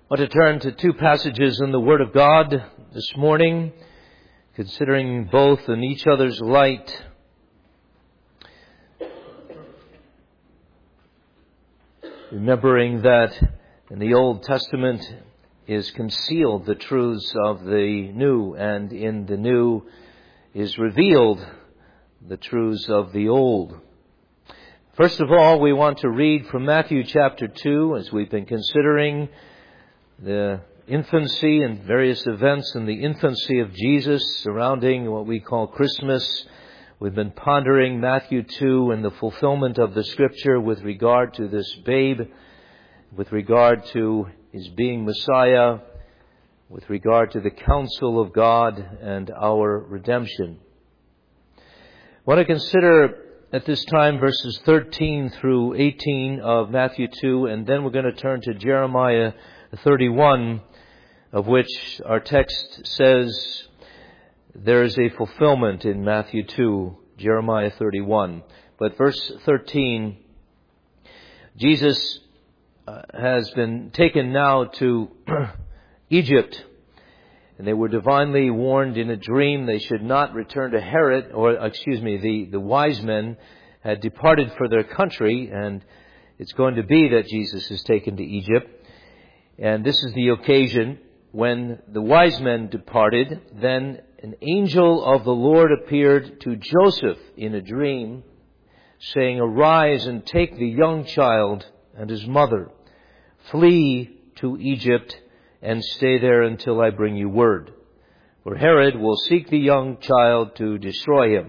I want to turn to two passages in the Word of God this morning, considering both in each other's light. Remembering that in the Old Testament is concealed the truths of the New, and in the New is revealed the truths of the Old. First of all, we want to read from Matthew chapter 2, as we've been considering the infancy and various events in the infancy of Jesus surrounding what we call Christmas. We've been pondering Matthew 2 and the fulfillment of the Scripture with regard to this babe, with regard to his being Messiah, with regard to the counsel of God and our redemption. I want to consider at this time verses 13 through 18 of Matthew 2, and then we're going to turn to Jeremiah 31, of which our text says there is a fulfillment in Matthew 2, Jeremiah 31. But verse 13, Jesus has been taken now to Egypt, and they were divinely warned in a dream they should not return to Herod, the wise men had departed for their country, and it's going to be that Jesus is taken to Egypt. And this is the occasion when the wise men departed. Then an angel of the Lord appeared to Joseph in a dream, saying, "Arise and take the young child and his mother. Flee to Egypt and stay there until I bring you word. For Herod will seek the young child to destroy him."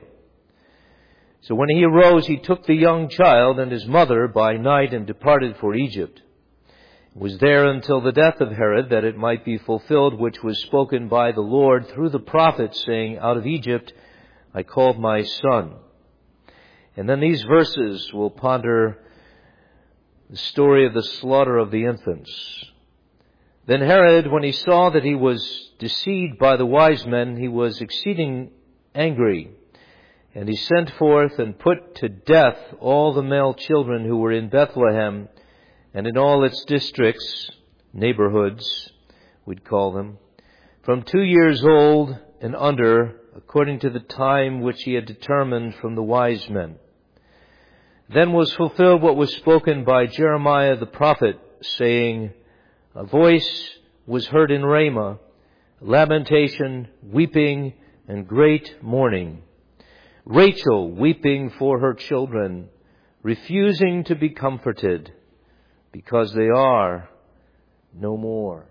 So when he arose, he took the young child and his mother by night and departed for Egypt. Was there until the death of Herod, that it might be fulfilled which was spoken by the Lord through the prophet, saying, "Out of Egypt I called my son." And then these verses will ponder the story of the slaughter of the infants. Then Herod, when he saw that he was deceived by the wise men, he was exceeding angry. And he sent forth and put to death all the male children who were in Bethlehem and in all its districts, neighborhoods, we'd call them, from 2 years old and under, according to the time which he had determined from the wise men. Then was fulfilled what was spoken by Jeremiah the prophet, saying, "A voice was heard in Ramah, lamentation, weeping, and great mourning. Rachel weeping for her children, refusing to be comforted, because they are no more."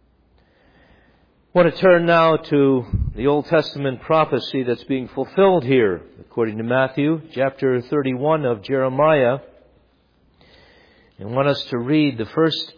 I want to turn now to the Old Testament prophecy that's being fulfilled here, according to Matthew, chapter 31 of Jeremiah. I want us to read the first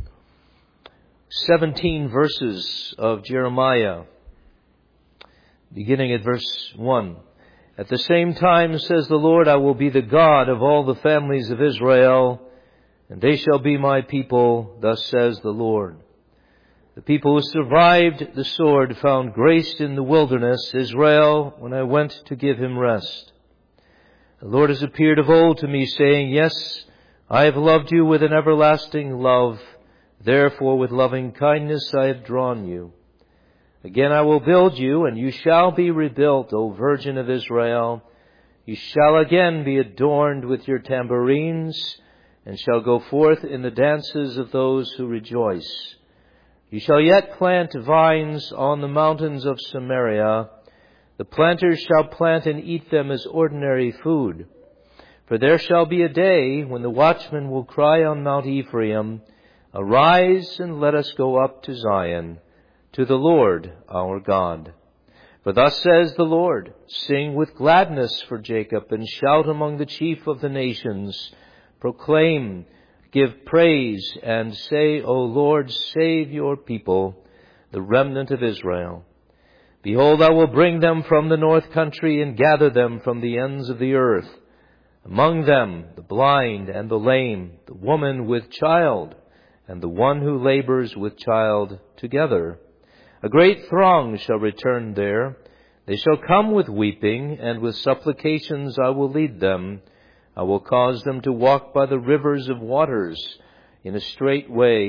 17 verses of Jeremiah, beginning at verse 1. "At the same time, says the Lord, I will be the God of all the families of Israel, and they shall be my people, thus says the Lord. The people who survived the sword found grace in the wilderness, Israel, when I went to give him rest. The Lord has appeared of old to me, saying, Yes, I have loved you with an everlasting love. Therefore with loving kindness I have drawn you. Again I will build you, and you shall be rebuilt, O Virgin of Israel. You shall again be adorned with your tambourines, and shall go forth in the dances of those who rejoice. You shall yet plant vines on the mountains of Samaria. The planters shall plant and eat them as ordinary food. For there shall be a day when the watchman will cry on Mount Ephraim, Arise and let us go up to Zion, to the Lord our God. For thus says the Lord, Sing with gladness for Jacob, and shout among the chief of the nations. Proclaim, give praise, and say, O Lord, save your people, the remnant of Israel. Behold, I will bring them from the north country and gather them from the ends of the earth. Among them the blind and the lame, the woman with child, and the one who labors with child together. A great throng shall return there. They shall come with weeping, and with supplications I will lead them. I will cause them to walk by the rivers of waters in a straight way,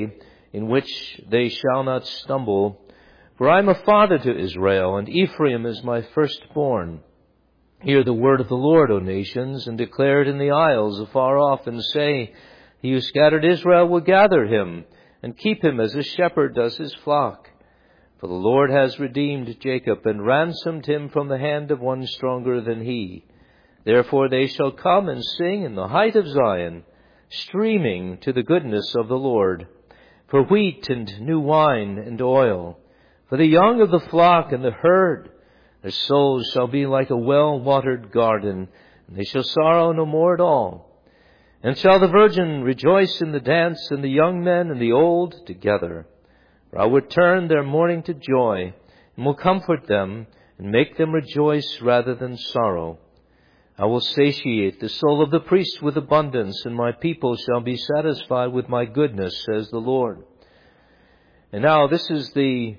in which they shall not stumble. For I am a father to Israel, and Ephraim is my firstborn. Hear the word of the Lord, O nations, and declare it in the isles afar off, and say, He who scattered Israel will gather him, and keep him as a shepherd does his flock. For the Lord has redeemed Jacob, and ransomed him from the hand of one stronger than he. Therefore they shall come and sing in the height of Zion, streaming to the goodness of the Lord, for wheat and new wine and oil, for the young of the flock and the herd. Their souls shall be like a well-watered garden, and they shall sorrow no more at all. And shall the virgin rejoice in the dance, and the young men and the old together. For I will turn their mourning to joy, and will comfort them, and make them rejoice rather than sorrow. I will satiate the soul of the priest with abundance, and my people shall be satisfied with my goodness, says the Lord. And now this is the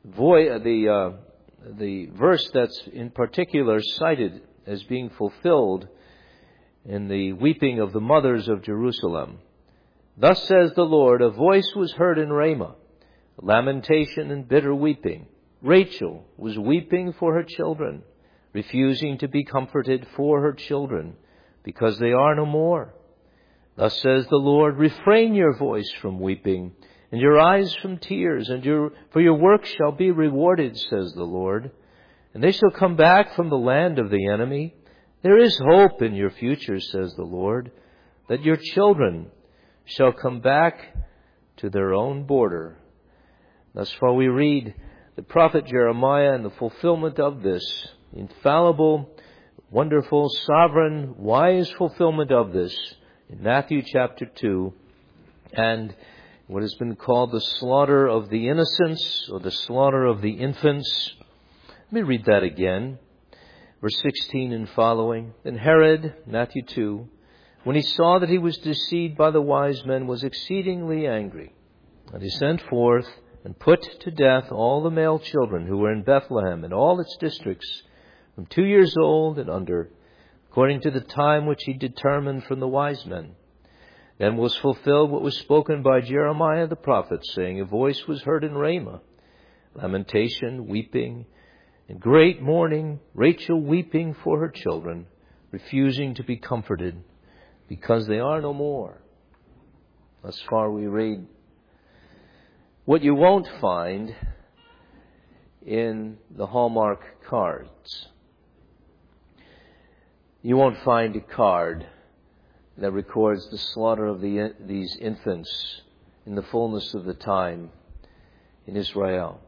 verse that's in particular cited as being fulfilled in the weeping of the mothers of Jerusalem. Thus says the Lord, a voice was heard in Ramah, lamentation and bitter weeping. Rachel was weeping for her children, refusing to be comforted for her children, because they are no more. Thus says the Lord, refrain your voice from weeping, and your eyes from tears, for your work shall be rewarded, says the Lord. And they shall come back from the land of the enemy. There is hope in your future, says the Lord, that your children shall come back to their own border. Thus far we read the prophet Jeremiah and the fulfillment of this infallible, wonderful, sovereign, wise fulfillment of this in Matthew chapter 2, and what has been called the slaughter of the innocents, or the slaughter of the infants. Let me read that again. Verse 16 and following. Then Herod, Matthew 2, when he saw that he was deceived by the wise men, was exceedingly angry. And he sent forth and put to death all the male children who were in Bethlehem and all its districts, from 2 years old and under, according to the time which he determined from the wise men. Then was fulfilled what was spoken by Jeremiah the prophet, saying, a voice was heard in Ramah, lamentation, weeping, and great mourning, Rachel weeping for her children, refusing to be comforted, because they are no more. Thus far we read. What you won't find in the Hallmark cards. You won't find a card that records the slaughter of these infants in the fullness of the time in Israel.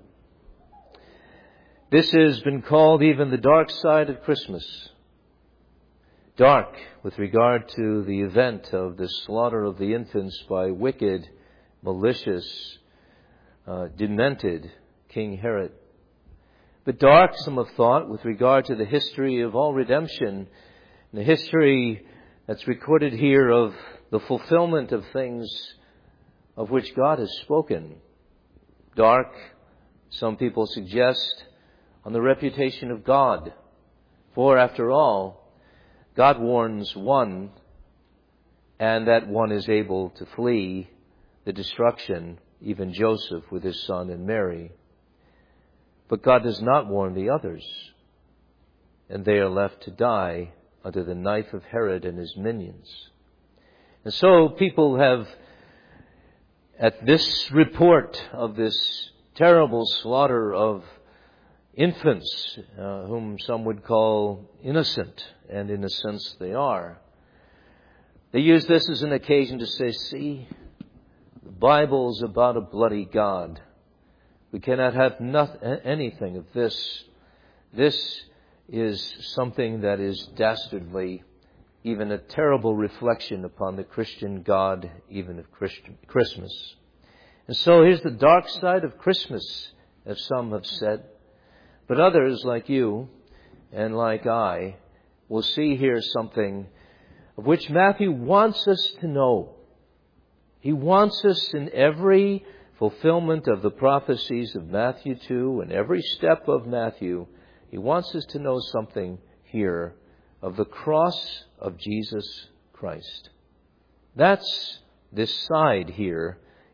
This has been called even the dark side of Christmas. Dark with regard to the event of the slaughter of the infants by wicked, malicious, demented King Herod. But dark, some have thought, with regard to the history of all redemption, the history that's recorded here of the fulfillment of things of which God has spoken. Dark, some people suggest, on the reputation of God. For after all, God warns one, and that one is able to flee the destruction, even Joseph with his son and Mary. But God does not warn the others, and they are left to die under the knife of Herod and his minions. And so people have, at this report of this terrible slaughter of infants, whom some would call innocent, and in a sense they are, they use this as an occasion to say, see, the Bible's about a bloody God. We cannot have anything of this. This is something that is dastardly, even a terrible reflection upon the Christian God, even of Christmas. And so here's the dark side of Christmas, as some have said. But others, like you and like I, will see here something of which Matthew wants us to know. He wants us in every fulfillment of the prophecies of Matthew 2 and every step of Matthew, he wants us to know something here of the cross of Jesus Christ. That's this side here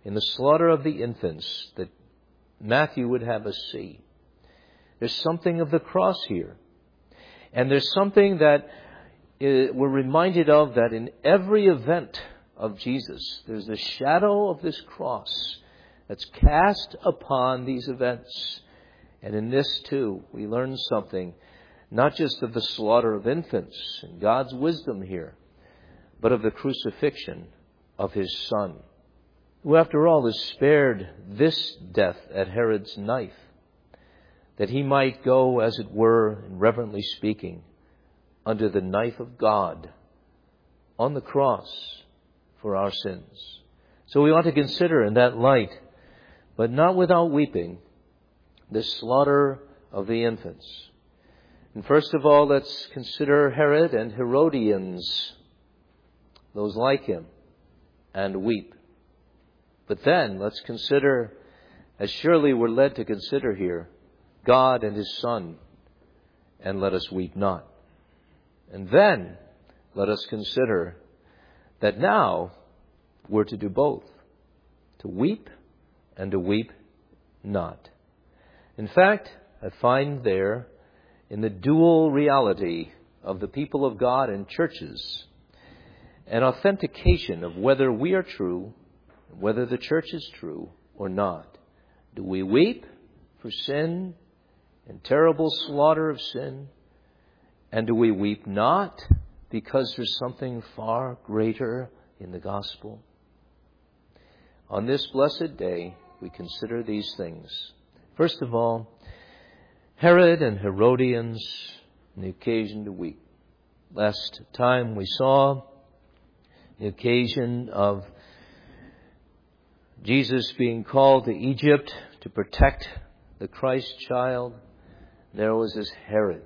in the slaughter of the infants that Matthew would have us see. There's something of the cross here. And there's something that we're reminded of, that in every event of Jesus, there's the shadow of this cross that's cast upon these events. And in this too, we learn something, not just of the slaughter of infants and God's wisdom here, but of the crucifixion of his Son, who after all is spared this death at Herod's knife, that he might go, as it were, reverently speaking, under the knife of God on the cross for our sins. So we ought to consider in that light, but not without weeping, the slaughter of the infants. And first of all, let's consider Herod and Herodians, those like him, and weep. But then let's consider, as surely we're led to consider here, God and his Son, and let us weep not. And then let us consider that now we're to do both, to weep and to weep not. In fact, I find there, in the dual reality of the people of God and churches, an authentication of whether we are true, whether the church is true or not. Do we weep for sin and terrible slaughter of sin? And do we weep not because there's something far greater in the gospel? On this blessed day, we consider these things. First of all, Herod and Herodians, the occasion to weep. Last time we saw the occasion of Jesus being called to Egypt to protect the Christ child. There was this Herod.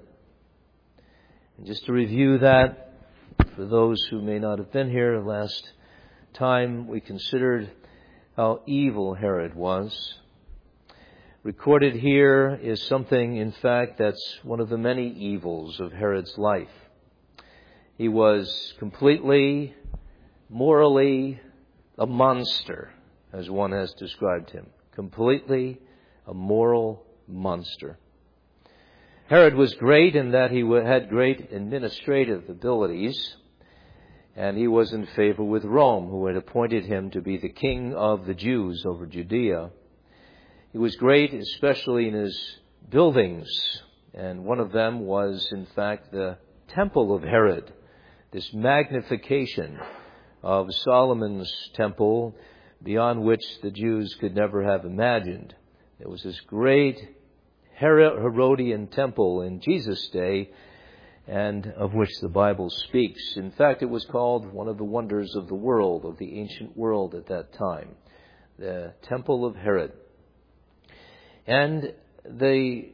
And just to review that, for those who may not have been here last time, we considered how evil Herod was. Recorded here is something, in fact, that's one of the many evils of Herod's life. He was completely, morally, a monster, as one has described him. Completely a moral monster. Herod was great in that he had great administrative abilities, and he was in favor with Rome, who had appointed him to be the king of the Jews over Judea. He was great, especially in his buildings, and one of them was, in fact, the temple of Herod, this magnification of Solomon's temple, beyond which the Jews could never have imagined. There was this great Herodian temple in Jesus' day, and of which the Bible speaks. In fact, it was called one of the wonders of the world, of the ancient world at that time, the Temple of Herod. And the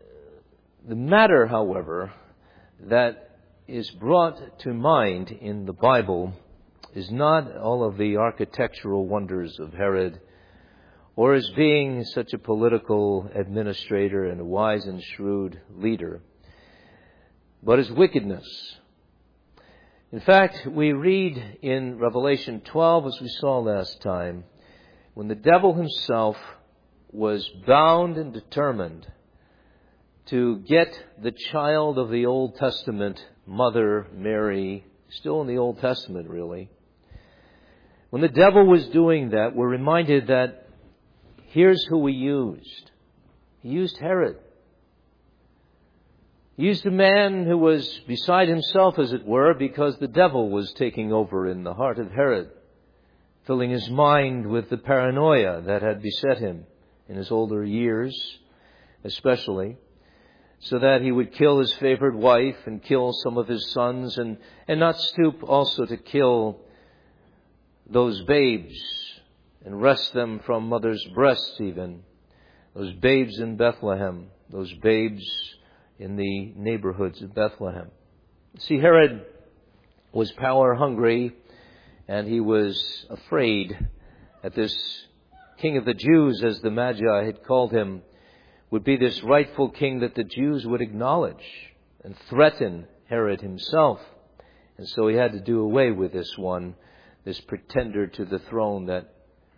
matter, however, that is brought to mind in the Bible is not all of the architectural wonders of Herod, or as being such a political administrator and a wise and shrewd leader, but his wickedness. In fact, we read in Revelation 12, as we saw last time, when the devil himself was bound and determined to get the child of the Old Testament mother, Mary, still in the Old Testament really. When the devil was doing that, we're reminded that here's who he used. He used Herod. He used a man who was beside himself, as it were, because the devil was taking over in the heart of Herod, filling his mind with the paranoia that had beset him in his older years, especially, so that he would kill his favored wife and kill some of his sons and not stoop also to kill those babes and wrest them from mothers' breasts even, those babes in Bethlehem, those babes in the neighborhoods of Bethlehem. See, Herod was power hungry, and he was afraid that this King of the Jews, as the Magi had called him, would be this rightful king that the Jews would acknowledge and threaten Herod himself. And so he had to do away with this one, this pretender to the throne that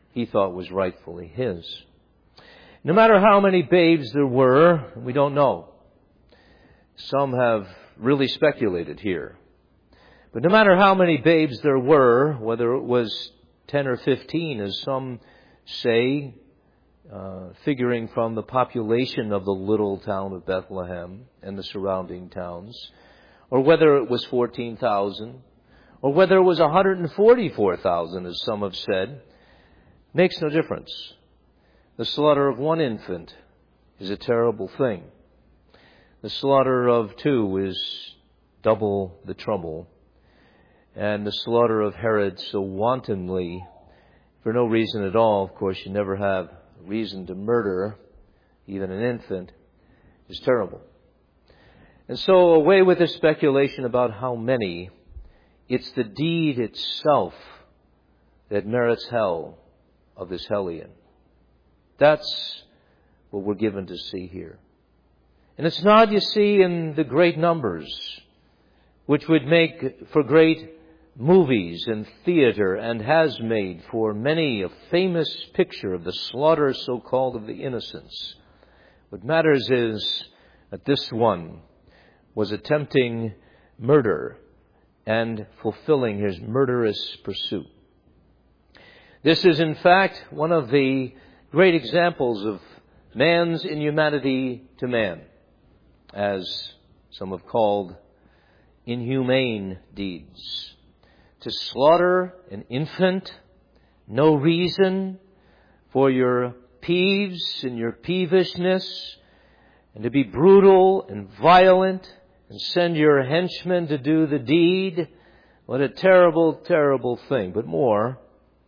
he thought was rightfully his. No matter how many babes there were, we don't know. Some have really speculated here. But no matter how many babes there were, whether it was 10 or 15, as some say, figuring from the population of the little town of Bethlehem and the surrounding towns, or whether it was 14,000, or whether it was 144,000, as some have said, makes no difference. The slaughter of one infant is a terrible thing. The slaughter of two is double the trouble. And the slaughter of Herod so wantonly, for no reason at all, of course you never have reason to murder even an infant, is terrible. And so away with the speculation about how many, it's the deed itself that merits hell of this hellion. That's what we're given to see here. And it's not, you see, in the great numbers, which would make for great movies and theater, and has made for many a famous picture of the slaughter, so-called, of the innocents. What matters is that this one was attempting murder and fulfilling his murderous pursuit. This is, in fact, one of the great examples of man's inhumanity to man, as some have called inhumane deeds. To slaughter an infant, no reason for your peeves and your peevishness, and to be brutal and violent and send your henchmen to do the deed. What a terrible, terrible thing. But more,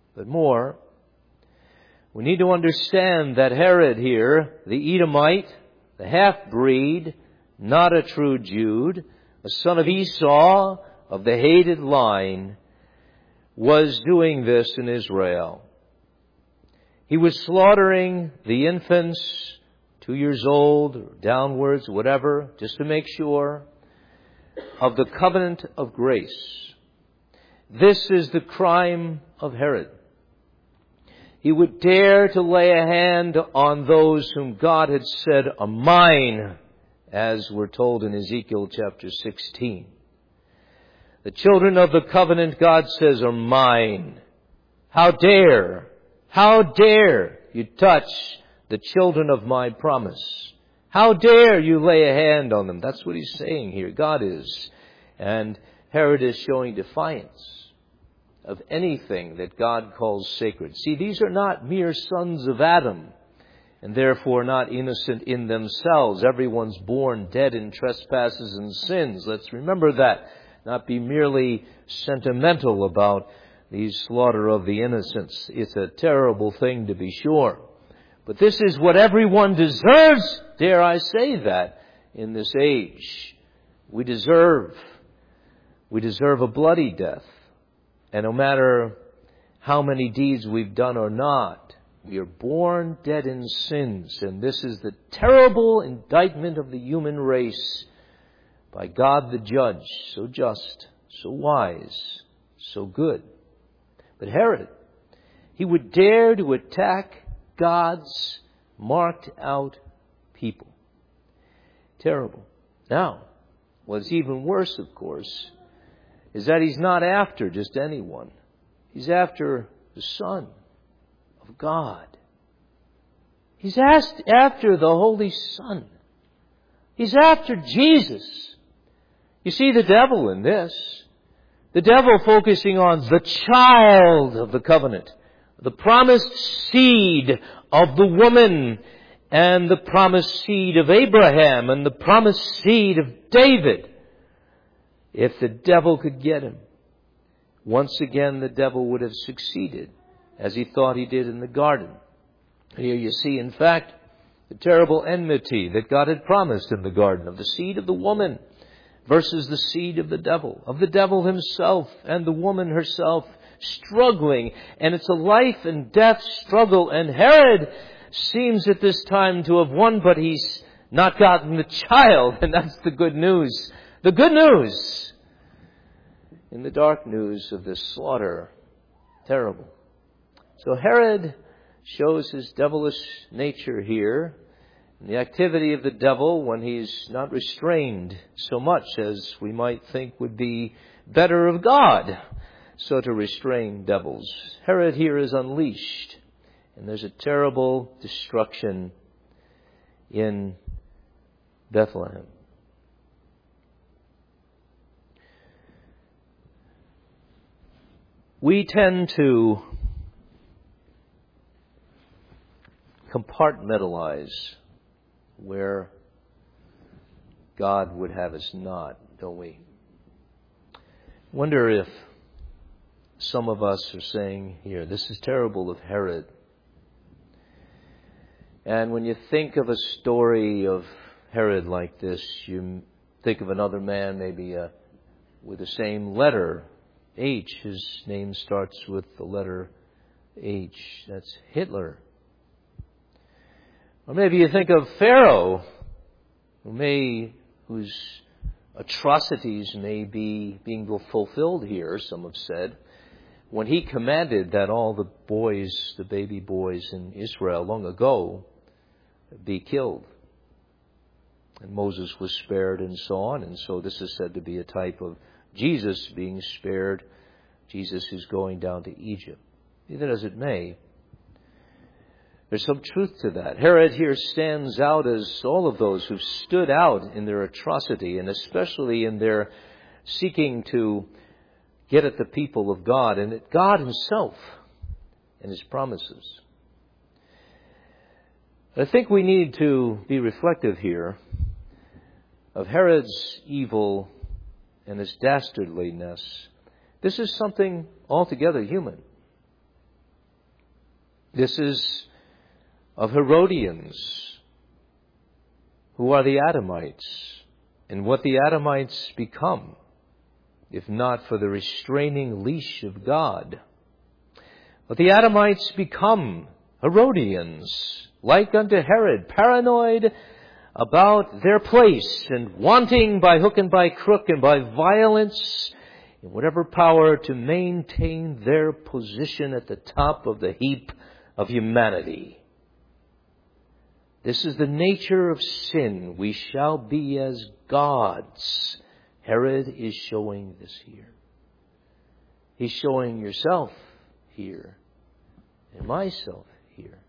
we need to understand that Herod here, the Edomite, the half-breed, not a true Jude, a son of Esau, of the hated line, was doing this in Israel. He was slaughtering the infants, 2 years old or downwards, whatever, just to make sure, of the covenant of grace. This is the crime of Herod. He would dare to lay a hand on those whom God had said are mine, as we're told in Ezekiel chapter 16. The children of the covenant, God says, are mine. How dare you touch the children of my promise? How dare you lay a hand on them? That's what he's saying here. God is. And Herod is showing defiance of anything that God calls sacred. See, these are not mere sons of Adam, and therefore not innocent in themselves. Everyone's born dead in trespasses and sins. Let's remember that. Not be merely sentimental about the slaughter of the innocents. It's a terrible thing, to be sure. But this is what everyone deserves, dare I say that, in this age. We deserve a bloody death. And no matter how many deeds we've done or not, we are born dead in sins. And this is the terrible indictment of the human race by God the judge, so just, so wise, so good. But Herod, he would dare to attack God's marked out people. Terrible. Now, what's even worse, of course, is that he's not after just anyone. He's after the Son of God. He's after the Holy Son. He's after Jesus. You see the devil in this. The devil focusing on the child of the covenant, the promised seed of the woman, and the promised seed of Abraham, and the promised seed of David. If the devil could get him, once again the devil would have succeeded, as he thought he did in the garden. Here you see, in fact, the terrible enmity that God had promised in the garden of the seed of the woman versus the seed of the devil himself and the woman herself struggling. And it's a life and death struggle. And Herod seems at this time to have won, but he's not gotten the child. And that's the good news. The good news in the dark news of this slaughter. Terrible. So Herod shows his devilish nature here, and the activity of the devil when he's not restrained so much as we might think would be better of God, so to restrain devils. Herod here is unleashed, and there's a terrible destruction in Bethlehem. We tend to compartmentalize where God would have us not, don't we? Wonder if some of us are saying here, this is terrible of Herod. And when you think of a story of Herod like this, you think of another man maybe with the same letter, H. His name starts with the letter H. That's Hitler. Or maybe you think of Pharaoh, whose atrocities may be being fulfilled here, some have said, when he commanded that all the boys, the baby boys in Israel long ago, be killed. And Moses was spared and so on. And so this is said to be a type of Jesus being spared. Jesus is going down to Egypt. Even as it may, there's some truth to that. Herod here stands out as all of those who stood out in their atrocity, and especially in their seeking to get at the people of God and at God Himself and His promises. I think we need to be reflective here of Herod's evil and his dastardliness. This is something altogether human. This is of Herodians, who are the Adamites, and what the Adamites become, if not for the restraining leash of God. But the Adamites become Herodians, like unto Herod, paranoid about their place and wanting by hook and by crook and by violence in whatever power to maintain their position at the top of the heap of humanity. This is the nature of sin. We shall be as gods. Herod is showing this here. He's showing yourself here and myself here.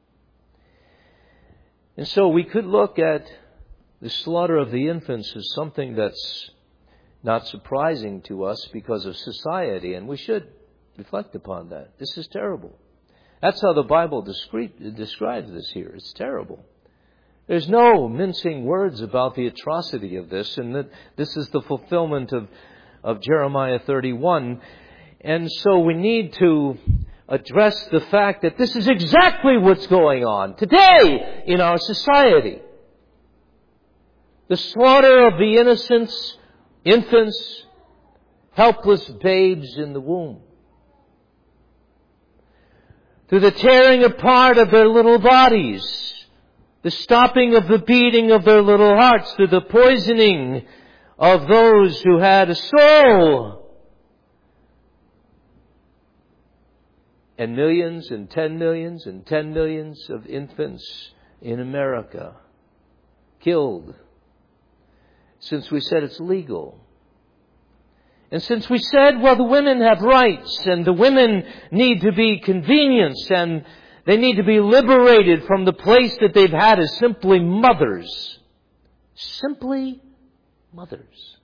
And so we could look at the slaughter of the infants as something that's not surprising to us because of society, and we should reflect upon that. This is terrible. That's how the Bible describes this here. It's terrible. There's no mincing words about the atrocity of this, and that this is the fulfillment of Jeremiah 31. And so we need to address the fact that this is exactly what's going on today in our society. The slaughter of the innocents, infants, helpless babes in the womb. Through the tearing apart of their little bodies, the stopping of the beating of their little hearts, through the poisoning of those who had a soul. And millions and 10 millions and 10 millions of infants in America killed. Since we said it's legal. And since we said, well, the women have rights and the women need to be convenienced and they need to be liberated from the place that they've had as simply mothers. Simply mothers.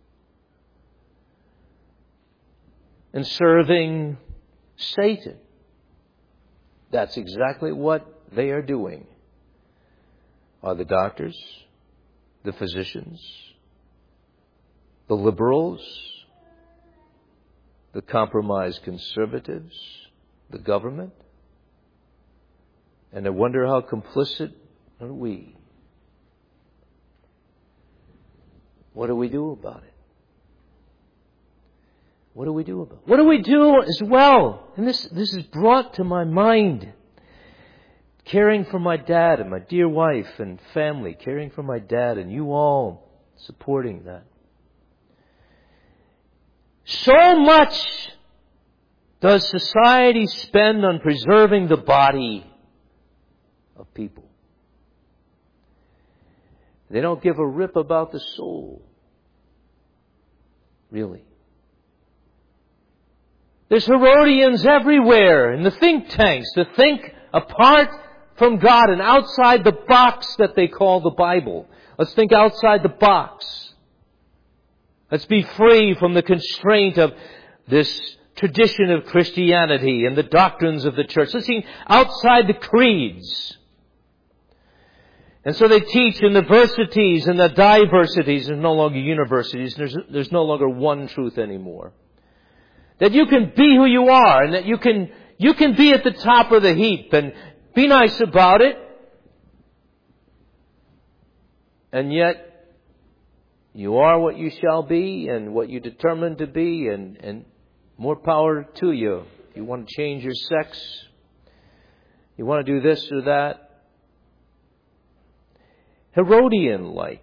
And serving Satan. That's exactly what they are doing. Are the doctors, the physicians, the liberals, the compromised conservatives, the government? And I wonder how complicit are we? What do we do about it? What do we do about it? What do we do as well? And this is brought to my mind. Caring for my dad and my dear wife and family. Caring for my dad and you all supporting that. So much does society spend on preserving the body of people? They don't give a rip about the soul. Really. There's Herodians everywhere in the think tanks to think apart from God and outside the box that they call the Bible. Let's think outside the box. Let's be free from the constraint of this tradition of Christianity and the doctrines of the church. Let's think outside the creeds. And so they teach in the versities and the diversities. There's no longer universities. There's no longer one truth anymore. That you can be who you are and that you can be at the top of the heap and be nice about it. And yet, you are what you shall be and what you determined to be, and more power to you. If you want to change your sex, you want to do this or that. Herodian-like.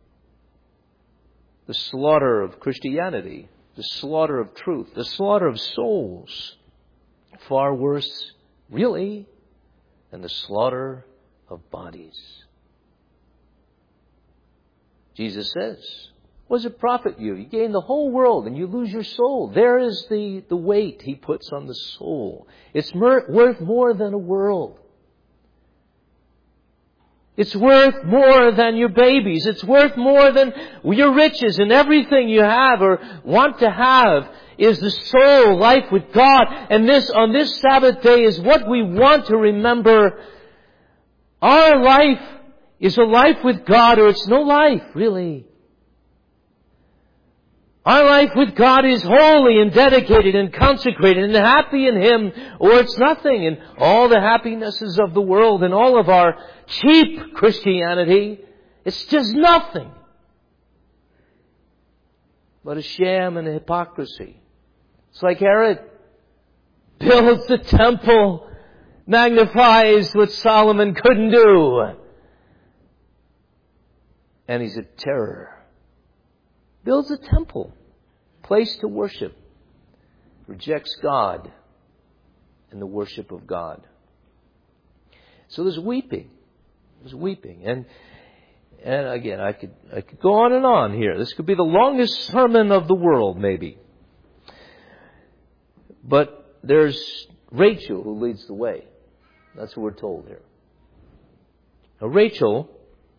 The slaughter of Christianity, the slaughter of truth, the slaughter of souls. Far worse, really, than the slaughter of bodies. Jesus says, what does it profit you? You gain the whole world and you lose your soul. There is the weight He puts on the soul. It's worth more than a world. It's worth more than your babies. It's worth more than your riches, and everything you have or want to have is the soul, life with God. And this, on this Sabbath day, is what we want to remember. Our life is a life with God, or it's no life, really. Our life with God is holy and dedicated and consecrated and happy in Him, or it's nothing. And all the happinesses of the world and all of our cheap Christianity, it's just nothing but a sham and a hypocrisy. It's like Herod builds the temple, magnifies what Solomon couldn't do, and he's a terror. Builds a temple, place to worship, rejects God and the worship of God. So there's weeping. There's weeping. And again, I could go on and on here. This could be the longest sermon of the world, maybe. But there's Rachel who leads the way. That's what we're told here. Now, Rachel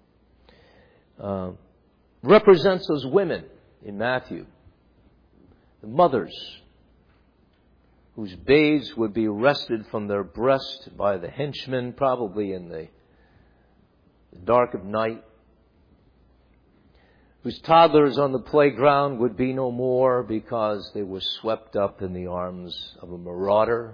represents those women in Matthew, the mothers whose babes would be wrested from their breast by the henchmen, probably in the dark of night, whose toddlers on the playground would be no more because they were swept up in the arms of a marauder.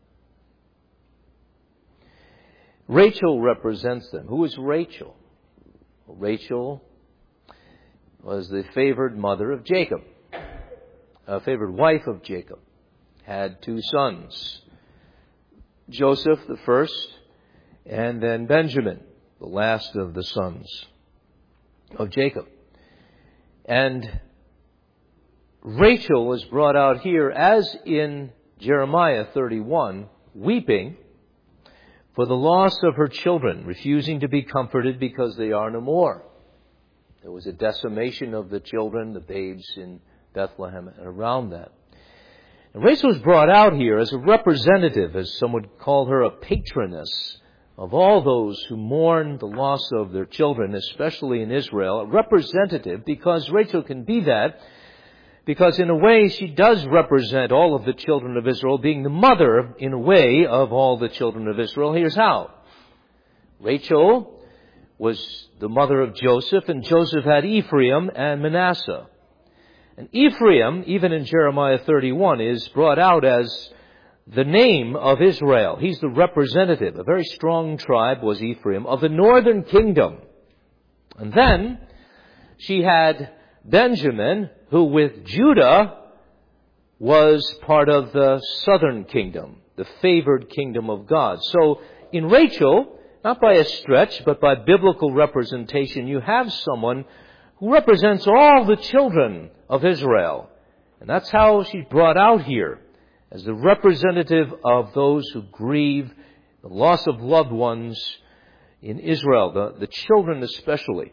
Rachel represents them. Who is Rachel? Well, Rachel was the favored mother of Jacob, a favored wife of Jacob, had two sons, Joseph the first, and then Benjamin, the last of the sons of Jacob. And Rachel was brought out here, as in Jeremiah 31, weeping for the loss of her children, refusing to be comforted because they are no more. There was a decimation of the children, the babes in Bethlehem and around that. And Rachel was brought out here as a representative, as some would call her, a patroness of all those who mourn the loss of their children, especially in Israel. A representative, because Rachel can be that, because in a way she does represent all of the children of Israel, being the mother, in a way, of all the children of Israel. Here's how. Rachel was the mother of Joseph, and Joseph had Ephraim and Manasseh. And Ephraim, even in Jeremiah 31, is brought out as the name of Israel. He's the representative. A very strong tribe was Ephraim of the northern kingdom. And then she had Benjamin, who with Judah was part of the southern kingdom, the favored kingdom of God. So in Rachel, not by a stretch, but by biblical representation, you have someone who represents all the children of Israel. And that's how she's brought out here, as the representative of those who grieve the loss of loved ones in Israel, the children especially.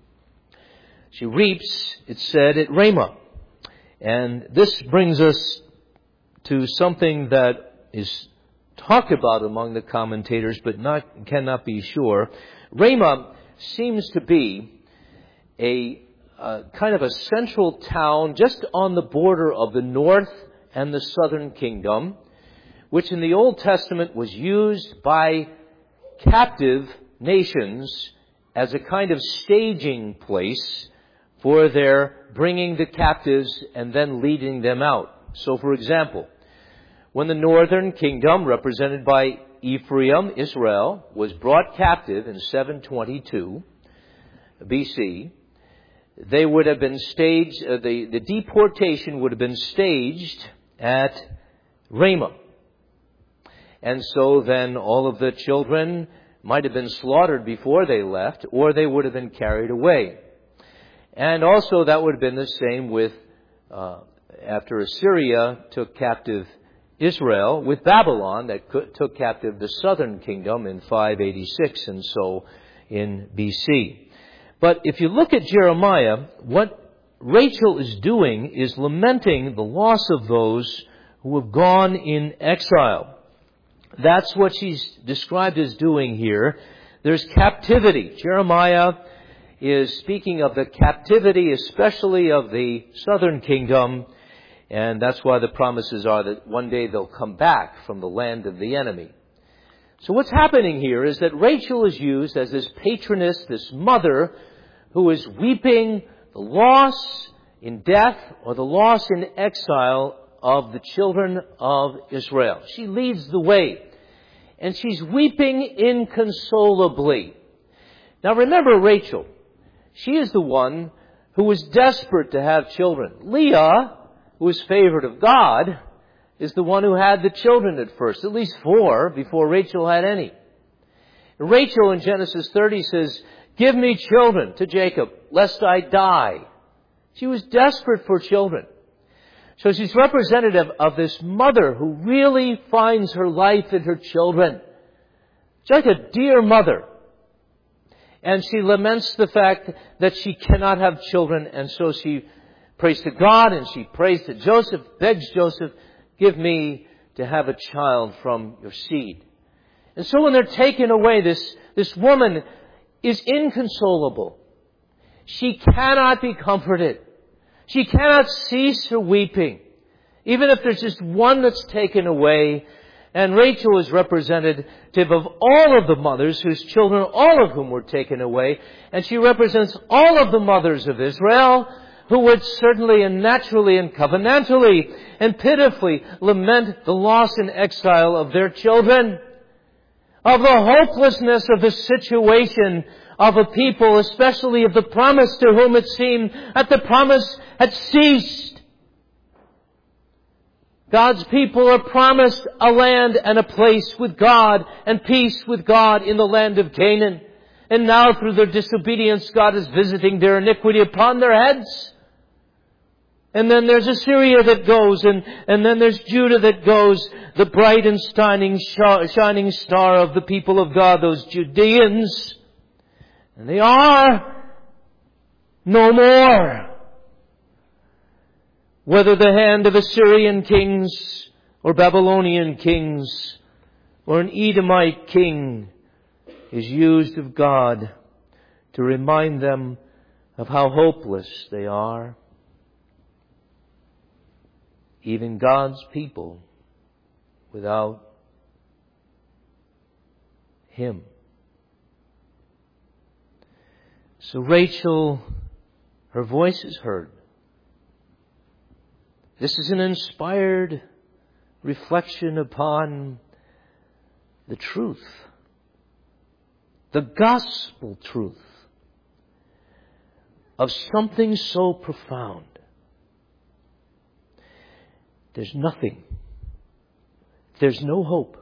She reaps, it said, at Ramah. And this brings us to something that is talked about among the commentators, but cannot be sure. Ramah seems to be a kind of a central town just on the border of the north and the southern kingdom, which in the Old Testament was used by captive nations as a kind of staging place for their bringing the captives and then leading them out. So, for example, when the northern kingdom, represented by Ephraim, Israel, was brought captive in 722 BC, they would have been staged, the deportation would have been staged at Ramah. And so then all of the children might have been slaughtered before they left, or they would have been carried away. And also that would have been the same with, after Assyria took captive Israel, with Babylon that took captive the southern kingdom in 586 and so in BC. But if you look at Jeremiah, what Rachel is doing is lamenting the loss of those who have gone in exile. That's what she's described as doing here. There's captivity. Jeremiah is speaking of the captivity, especially of the southern kingdom, and that's why the promises are that one day they'll come back from the land of the enemy. So what's happening here is that Rachel is used as this patroness, this mother, who is weeping the loss in death or the loss in exile of the children of Israel. She leads the way, and she's weeping inconsolably. Now remember Rachel. She is the one who was desperate to have children. Leah, who was favored of God, is the one who had the children at first, at least 4, before Rachel had any. Rachel in Genesis 30 says, "Give me children," to Jacob, "lest I die." She was desperate for children. So she's representative of this mother who really finds her life in her children. She's like a dear mother. And she laments the fact that she cannot have children, and so she prays to God, and she prays to Joseph, begs Joseph, "Give me to have a child from your seed." And so when they're taken away, this woman is inconsolable. She cannot be comforted. She cannot cease her weeping, even if there's just one that's taken away. And Rachel is representative of all of the mothers whose children, all of whom were taken away. And she represents all of the mothers of Israel who would certainly and naturally and covenantally and pitifully lament the loss and exile of their children, of the hopelessness of the situation of a people, especially of the promise to whom it seemed that the promise had ceased. God's people are promised a land and a place with God and peace with God in the land of Canaan. And now through their disobedience, God is visiting their iniquity upon their heads. And then there's Assyria that goes, and then there's Judah that goes, the bright and shining star of the people of God, those Judeans. And they are no more. Whether the hand of Assyrian kings or Babylonian kings or an Edomite king is used of God to remind them of how hopeless they are. Even God's people without Him. So Rachel, her voice is heard. This is an inspired reflection upon the truth, the gospel truth of something so profound. There's nothing. There's no hope.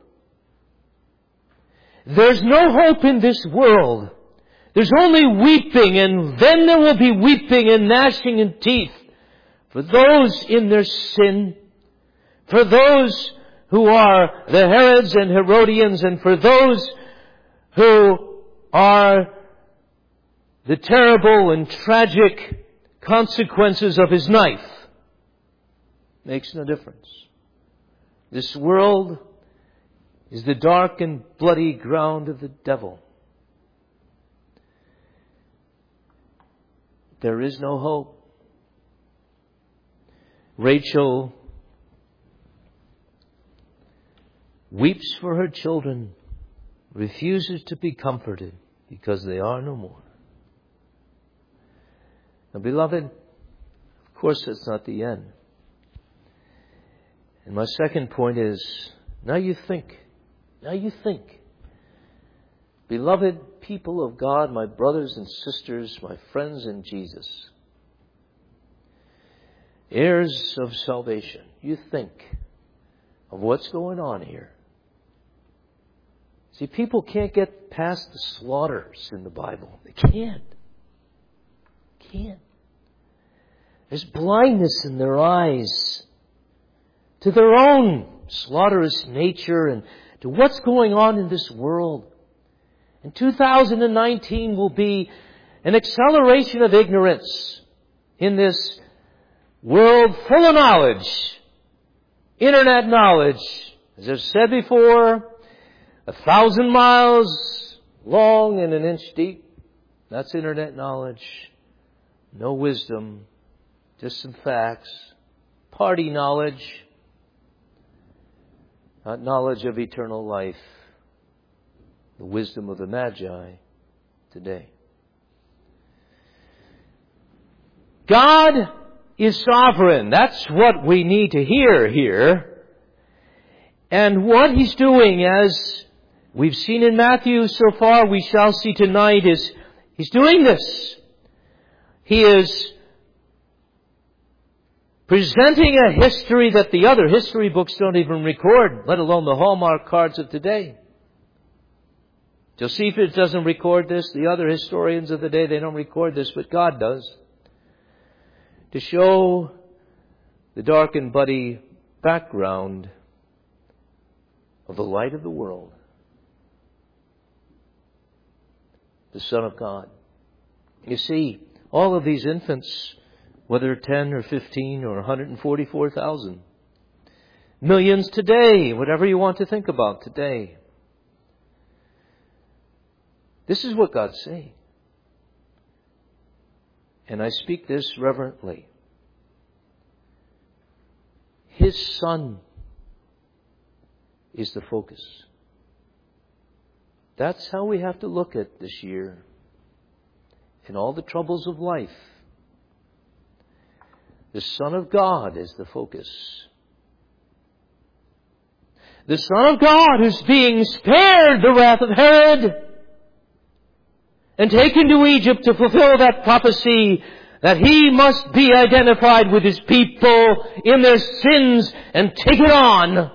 There's no hope in this world. There's only weeping, and then there will be weeping and gnashing of teeth for those in their sin, for those who are the Herods and Herodians, and for those who are the terrible and tragic consequences of his knife. Makes no difference. This world is the dark and bloody ground of the devil. There is no hope. Rachel weeps for her children, refuses to be comforted because they are no more. Now, beloved, of course that's not the end. And my second point is, now you think. Beloved people of God, my brothers and sisters, my friends in Jesus, heirs of salvation, you think of what's going on here. See, people can't get past the slaughters in the Bible. They can't. There's blindness in their eyes to their own slaughterous nature and to what's going on in this world. And 2019 will be an acceleration of ignorance in this world full of knowledge, internet knowledge. As I've said before, 1,000 miles long and an inch deep. That's internet knowledge. No wisdom, just some facts. Party knowledge, not knowledge of eternal life. The wisdom of the Magi today. God is sovereign. That's what we need to hear here. And what He's doing, as we've seen in Matthew so far, we shall see tonight, is He's doing this. He is presenting a history that the other history books don't even record, let alone the Hallmark cards of today. Josephus doesn't record this. The other historians of the day, they don't record this, but God does. To show the dark and bloody background of the light of the world. The Son of God. You see, all of these infants, whether 10 or 15 or 144,000, millions today, whatever you want to think about today. This is what God's saying. And I speak this reverently. His Son is the focus. That's how we have to look at this year. In all the troubles of life, the Son of God is the focus. The Son of God who's being spared the wrath of Herod and taken to Egypt to fulfill that prophecy that He must be identified with His people in their sins and taken on.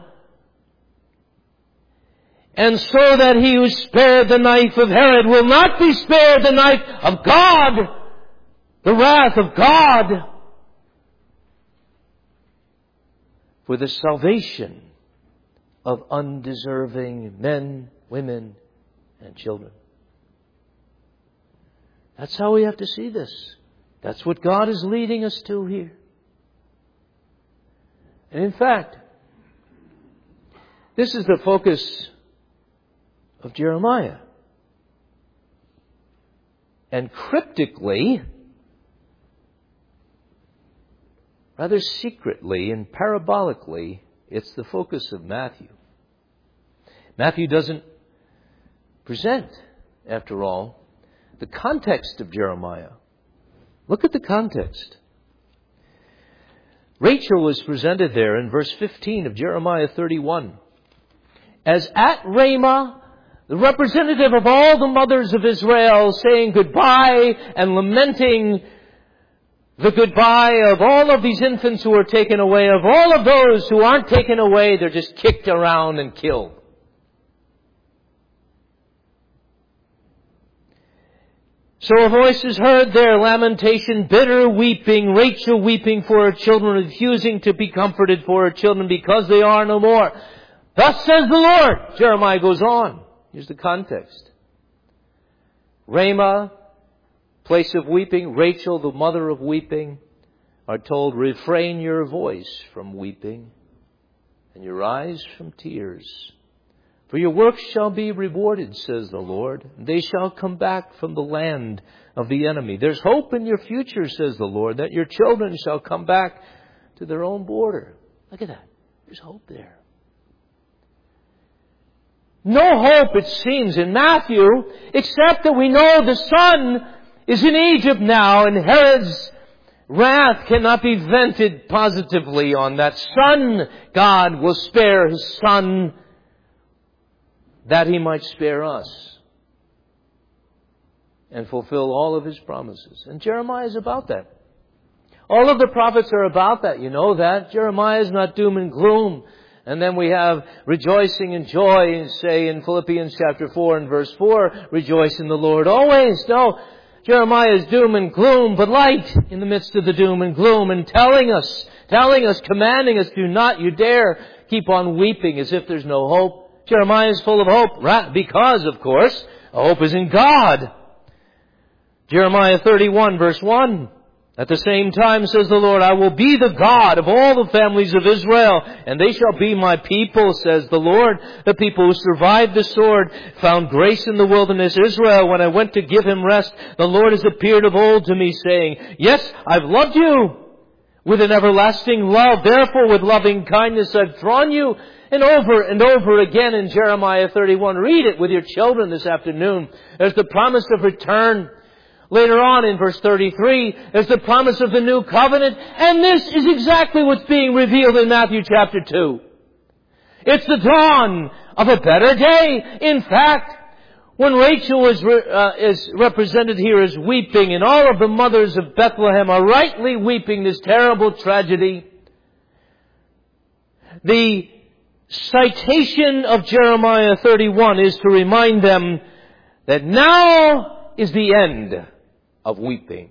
And so that he who spared the knife of Herod will not be spared the knife of God, the wrath of God, for the salvation of undeserving men, women, and children. That's how we have to see this. That's what God is leading us to here. And in fact, this is the focus of Jeremiah. And cryptically, rather secretly and parabolically, it's the focus of Matthew. Matthew doesn't present, after all, the context of Jeremiah. Look at the context. Rachel was presented there in verse 15 of Jeremiah 31 as at Ramah, the representative of all the mothers of Israel, saying goodbye and lamenting the goodbye of all of these infants who are taken away, of all of those who aren't taken away, they're just kicked around and killed. So a voice is heard there, lamentation, bitter weeping, Rachel weeping for her children, refusing to be comforted for her children because they are no more. Thus says the Lord. Jeremiah goes on. Here's the context. Ramah, place of weeping, Rachel, the mother of weeping, are told, refrain your voice from weeping and your eyes from tears. For your works shall be rewarded, says the Lord. They shall come back from the land of the enemy. There's hope in your future, says the Lord, that your children shall come back to their own border. Look at that. There's hope there. No hope, it seems, in Matthew, except that we know the son is in Egypt now, and Herod's wrath cannot be vented positively on that son. God will spare His son that He might spare us and fulfill all of His promises. And Jeremiah is about that. All of the prophets are about that. You know that. Jeremiah is not doom and gloom. And then we have rejoicing and joy, and say in Philippians chapter 4 and verse 4, rejoice in the Lord always. No, Jeremiah is doom and gloom, but light in the midst of the doom and gloom, and telling us, commanding us, do not you dare keep on weeping as if there's no hope. Jeremiah is full of hope because, of course, hope is in God. Jeremiah 31 verse 1. At the same time, says the Lord, I will be the God of all the families of Israel, and they shall be my people, says the Lord. The people who survived the sword found grace in the wilderness. Israel, when I went to give him rest, the Lord has appeared of old to me, saying, yes, I've loved you with an everlasting love. Therefore, with loving kindness, I've drawn you. And over again in Jeremiah 31. Read it with your children this afternoon. There's the promise of return. Later on in verse 33, there's the promise of the new covenant. And this is exactly what's being revealed in Matthew chapter 2. It's the dawn of a better day. In fact, when Rachel is represented here as weeping, and all of the mothers of Bethlehem are rightly weeping this terrible tragedy, the citation of Jeremiah 31 is to remind them that now is the end of weeping.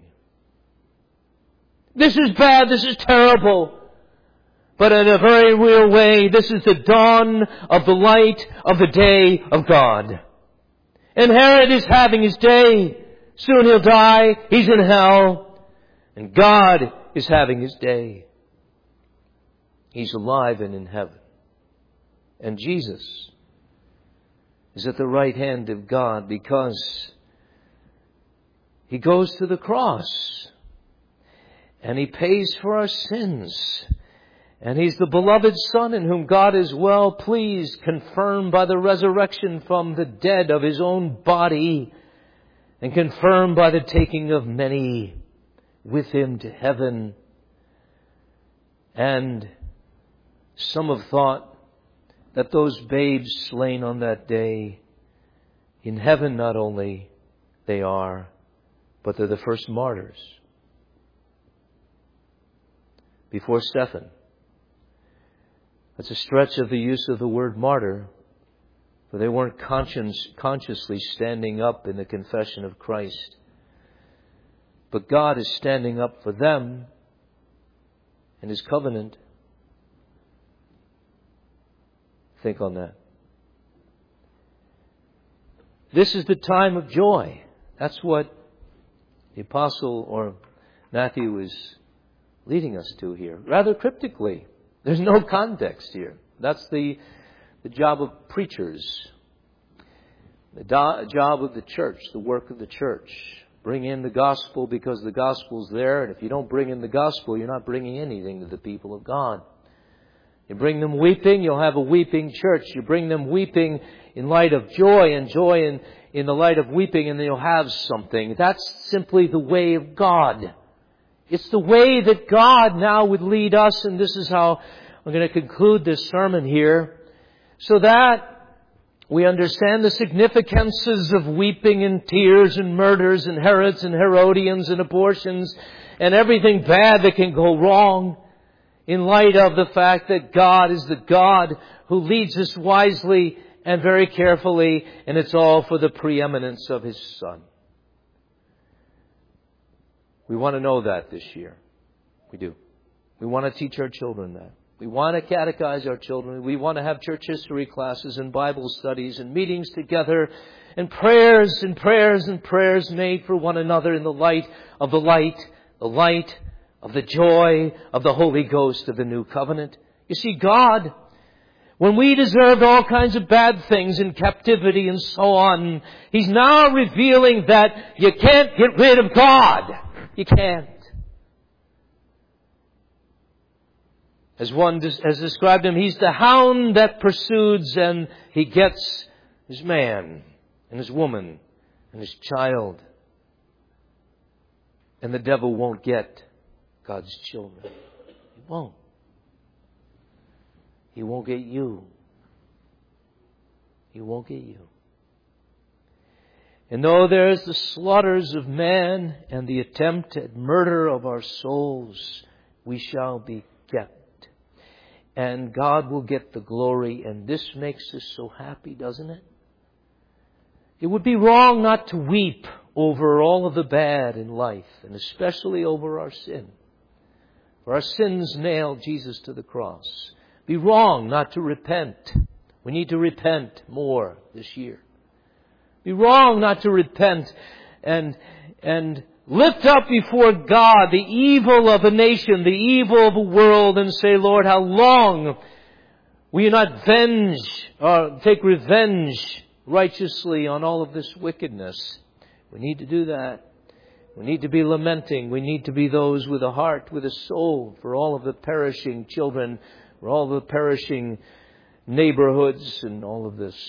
This is bad, this is terrible. But in a very real way, this is the dawn of the light of the day of God. And Herod is having his day. Soon he'll die. He's in hell. And God is having His day. He's alive and in heaven. And Jesus is at the right hand of God because He goes to the cross and He pays for our sins. And He's the beloved Son in whom God is well pleased, confirmed by the resurrection from the dead of His own body, and confirmed by the taking of many with Him to heaven. And some have thought that those babes slain on that day, in heaven not only they are, but they're the first martyrs. Before Stephen. That's a stretch of the use of the word martyr, for they weren't consciously standing up in the confession of Christ. But God is standing up for them in His covenant. Think on that. This is the time of joy. That's what the apostle or Matthew is leading us to here. Rather cryptically. There's no context here. That's the job of preachers. The job of the church, the work of the church. Bring in the gospel because the gospel's there. And if you don't bring in the gospel, you're not bringing anything to the people of God. You bring them weeping, you'll have a weeping church. You bring them weeping in light of joy, and joy in the light of weeping, and you'll have something. That's simply the way of God. It's the way that God now would lead us, and this is how I'm going to conclude this sermon here, so that we understand the significances of weeping and tears and murders and Herods and Herodians and abortions and everything bad that can go wrong, in light of the fact that God is the God who leads us wisely and very carefully, and it's all for the preeminence of His Son. We want to know that this year. We do. We want to teach our children that. We want to catechize our children. We want to have church history classes and Bible studies and meetings together and prayers and prayers and prayers made for one another in the light of the light of the joy of the Holy Ghost of the new covenant. You see, God, when we deserved all kinds of bad things in captivity and so on, He's now revealing that you can't get rid of God. You can't. As one has described Him, He's the hound that pursues, and He gets his man and his woman and his child. And the devil won't get God's children. He won't. He won't get you. He won't get you. And though there's the slaughters of man and the attempt at murder of our souls, we shall be kept. And God will get the glory, and this makes us so happy, doesn't it? It would be wrong not to weep over all of the bad in life, and especially over our sin. For our sins nailed Jesus to the cross. It would be wrong not to repent. We need to repent more this year. It would be wrong not to repent and lift up before God the evil of a nation, the evil of a world, and say, Lord, how long will you not take revenge righteously on all of this wickedness? We need to do that. We need to be lamenting. We need to be those with a heart, with a soul for all of the perishing children, for all the perishing neighborhoods and all of this.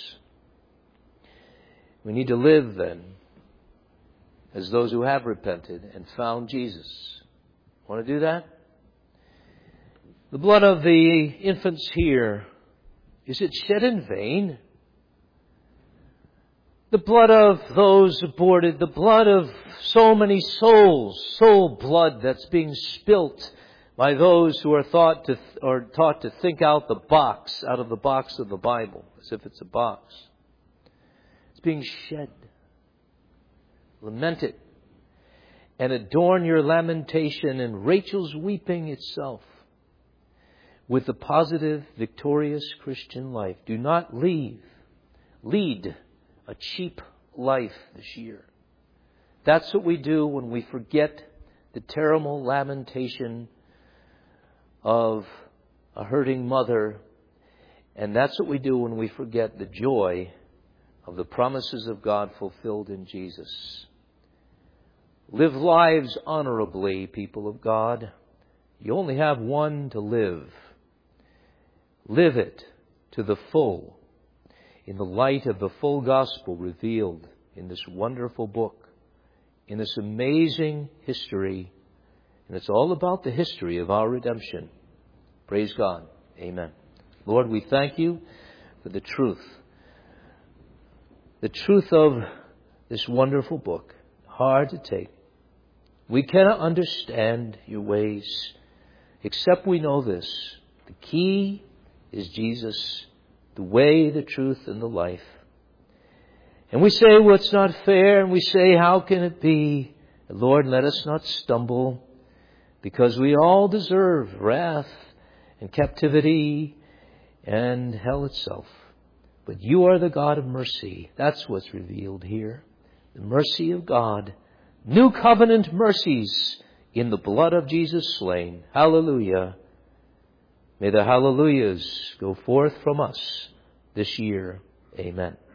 We need to live then as those who have repented and found Jesus. Want to do that? The blood of the infants here, is it shed in vain? The blood of those aborted, the blood of so many souls, soul blood that's being spilt by those who are taught to think out of the box of the Bible, as if it's a box. It's being shed. Lament it and adorn your lamentation and Rachel's weeping itself with the positive, victorious Christian life. Do not lead a cheap life this year. That's what we do when we forget the terrible lamentation of a hurting mother. And that's what we do when we forget the joy of the promises of God fulfilled in Jesus. Live lives honorably, people of God. You only have one to live. Live it to the full, in the light of the full gospel revealed in this wonderful book, in this amazing history. And it's all about the history of our redemption. Praise God. Amen. Lord, we thank you for the truth. The truth of this wonderful book. Hard to take. We cannot understand your ways, except we know this. The key is Jesus, the way, the truth, and the life. And we say, well, it's not fair, and we say, how can it be? Lord, let us not stumble, because we all deserve wrath and captivity and hell itself. But you are the God of mercy. That's what's revealed here. The mercy of God. New covenant mercies in the blood of Jesus slain. Hallelujah. May the hallelujahs go forth from us this year. Amen.